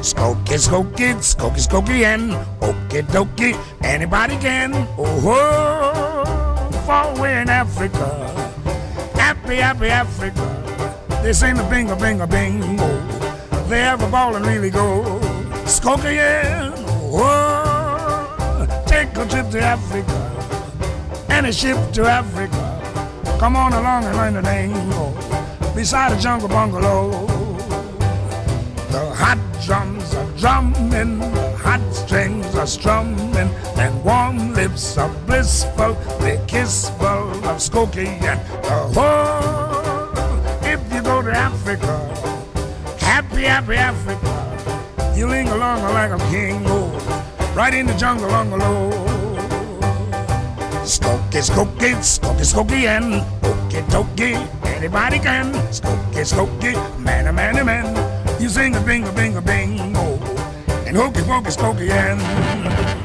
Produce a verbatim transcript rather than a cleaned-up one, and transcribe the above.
Skokie, skokie, skokie, skokie, and okie dokie, anybody can. Oh, oh, far away in Africa, happy, happy Africa. They sing the bingo, bingo, bingo. They have a ball and really go. Skokie, yeah, oh, take a trip to Africa, and a ship to Africa. Come on along and learn the tango beside a jungle bungalow. The hot drums are drumming, the hot strings are strumming, and warm lips are blissful, they kissful of Skokie and oh, if you go to Africa, happy, happy Africa, you ling along like a king, oh, right in the jungle bungalow. Skokie, skokie, skokie, skokie, and okie dokie, anybody can. Skokie, skokie, man, a man, a man. You sing a bingo, bingo, bingo, and hokey pokey, skokie, and